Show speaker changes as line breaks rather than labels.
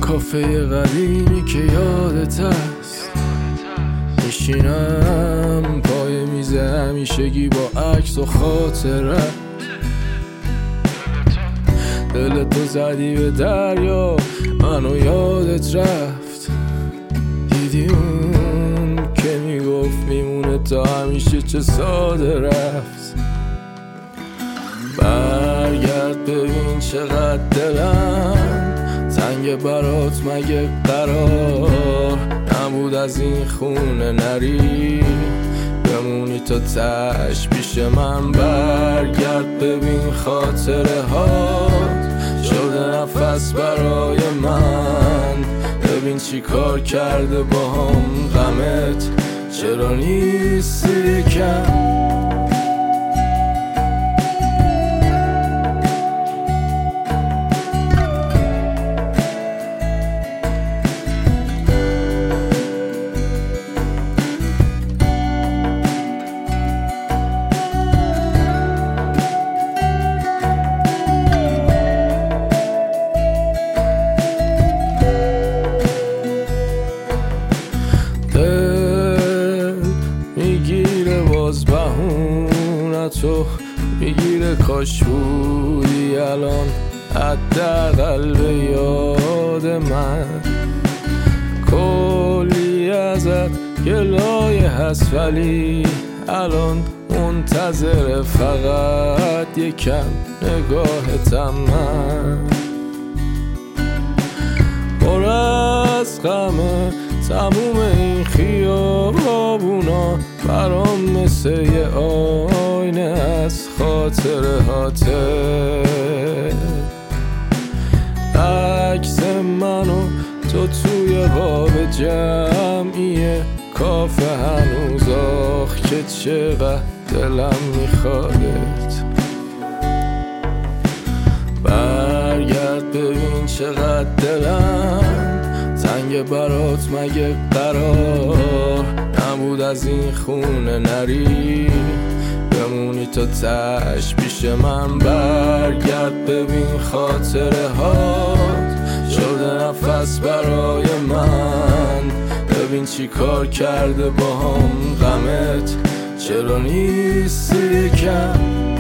کافه قدیمی که یادت هست، میشینم پای میز همیشگی با عکس و خاطرت. دل تو زدی به دریا، منو یادت رفت. دیدی اون که میگفت میمونه تا همیشه، چه ساده رفت. برگرد ببین چقدر دلم تنگ برات، مگه قرار نبود از این خونه نری بمونی تا تش پیش من؟ برگرد ببین خاطره هات شده نفس برای من. ببین چی کار کرده با هم غمت، چرا نیستی کم؟ میگیره باز بهونتو، میگیره کاش بودی الان حداقل به یاد من. کلی ازت گلایه هست ولی الان منتظر فقط یکم نگاهتم. من پر از غمه تموم این خیابونا، برام مثل یه آینه از خاطرهاته. عکس منو تو توی قاب جمعیه کافه هنوز، آخ که چقدر دلم میخوادت. برگرد ببین چقدر دلم تنگ برات، مگه قرار نبود از این خونه نری بمونی تا تش پیش من؟ برگرد ببین خاطره هات شده نفس برای من. ببین چی کار کرده با هم غمت، چرا نیستی کم؟